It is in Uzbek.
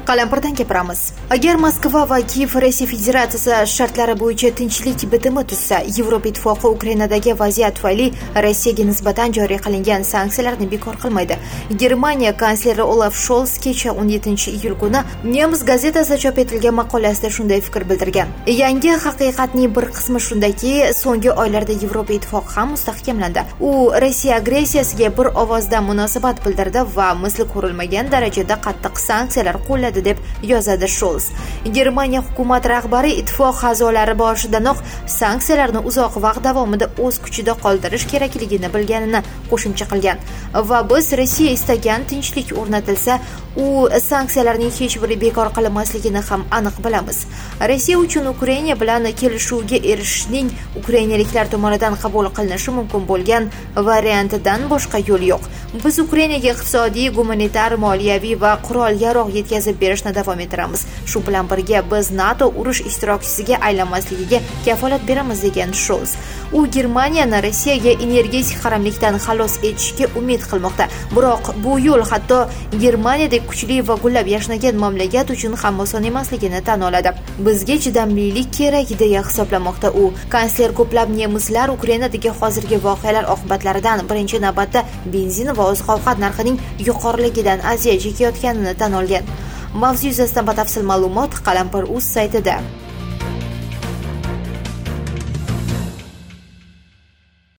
Qalampirdan gapiramiz. Agar Moskva va Kiyev Rossiya Federatsiyasi shartlari bo'yicha tinchlik bitimi tuzsa, Yevropa Ittifoqi Ukrainadagi vaziyat tufayli Rossiyaga nisbatan joriy qilingan sanksiyalarni bekor qilmaydi. Germaniya kansleri Olaf Scholz kecha 17-iyul kuni Nemis gazetasida chop etilgan maqolasida shunday fikr bildirgan. Yangi haqiqatning bir qismi shundaki, so'nggi oylarda Yevropa Ittifoqi ham mustahkamlandi. U Rossiya agressiyasiga bir ovozdan munosabat bildirdi va misli ko'rilmagan darajada qattiq sanksiyalar qo'lladi deb yozadi Scholz. Germaniya hukumat rahbari ittifoq a'zolari boshidanoq sanksiyalarni uzoq vaqt davomida o'z kuchida qoldirish kerakligini bilganini qo'shimcha qilgan va biz Rossiya istagan tinchlik o'rnatilsa, u sanksiyalarning hech biri bekor qilinmasligini ham aniq bilamiz. Rossiya uchun Ukraina bilan kelishuvga erishishning ukrainaliklar tomonidan qabul qilinishi mumkin bo'lgan variantidan boshqa yo'l yo'q. Biz Ukrainaga iqtisodiy, gumanitar, moliyaviy va qurol-yarog' yetkazib berishni davom ettiramiz. Shu bilan birga biz NATO urush ishtirokchisiga aylanmasligiga kafolat beramiz degan Scholz. U Germaniyani Rossiyaga energetik qaramlikdan xalos etishga umid qilmoqda. Biroq bu yo'l hatto Germaniyadek kuchli va gullab yashnagan mamlakat uchun ham oson emasligini tan oladi. Bizga chidamlilik kerak deya hisoblamoqda u. Kansler ko'plab nemislar Ukrainadagi hozirgi voqealar oqibatlaridan birinchi navbatda benzin va oziq-ovqat narxining yuqoriligidan aziyat chekayotganini tan olgan. Mavzu yuzasidan batafsil ma'lumot Qalampir.uz saytida.